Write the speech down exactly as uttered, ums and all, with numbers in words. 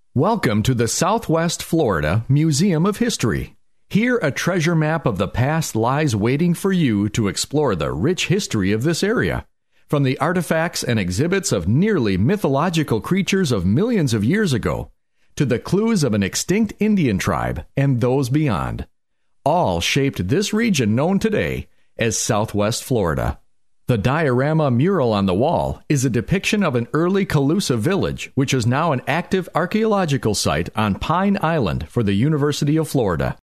Welcome to the Southwest Florida Museum of History. Here, a treasure map of the past lies waiting for you to explore the rich history of this area. From the artifacts and exhibits of nearly mythological creatures of millions of years ago, to the clues of an extinct Indian tribe and those beyond, all shaped this region known today as Southwest Florida. The diorama mural on the wall is a depiction of an early Calusa village, which is now an active archaeological site on Pine Island for the University of Florida.